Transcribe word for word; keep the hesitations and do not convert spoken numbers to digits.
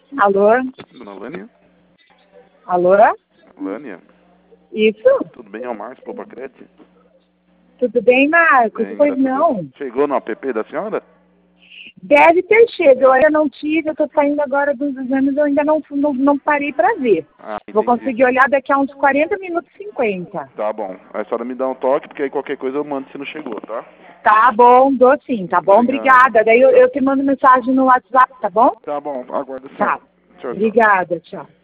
Alô? Dona Lânia? Alô? Lânia? Isso? Tudo bem? É o Márcio Popacrete? Tudo bem, Marcos? Bem, Pois graças a não. Deus. Chegou no app da senhora? Deve ter chego. Eu ainda não tive, eu tô saindo agora dos exames, eu ainda não, não, não parei pra ver. Ah, Vou entendi. conseguir olhar daqui a uns quarenta minutos e cinquenta. Tá bom. Aí a senhora me dá um toque, porque aí qualquer coisa eu mando se não chegou, tá? Tá bom, dou sim, tá bom? Obrigado. Obrigada. Daí eu, eu te mando mensagem no WhatsApp, tá bom? Tá bom, aguardo sim. Tá. Tchau, tchau. Obrigada, tchau.